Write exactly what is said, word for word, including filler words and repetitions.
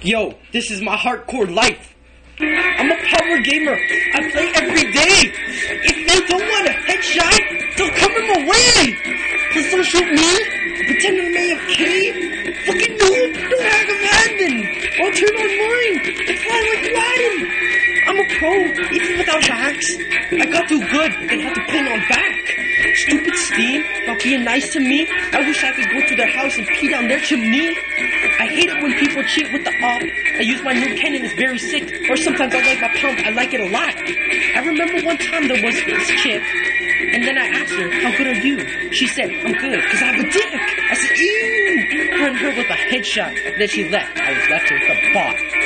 Yo, this is my hardcore life. I'm a power gamer. I play every day. If they don't want a headshot, they'll cover my way. Please don't shoot me. Pretend I'm A F K. Fucking noob. Don't hack a Madden. I'll turn on mine. I fly like Aladdin. I'm a pro, even without hacks. I got too good and had to pin on back. Stupid Steam, not being nice to me. I wish I could go to their house and pee down their chimney. I hate it when people cheat with the op. I use my new cannon, it's very sick. Or sometimes I like my pump, I like it a lot. I remember one time there was this chick, and then I asked her, how good are you? She said, I'm good, cause I have a dick. I said, ew. Her and her with a headshot. Then she left. I was left with a bot.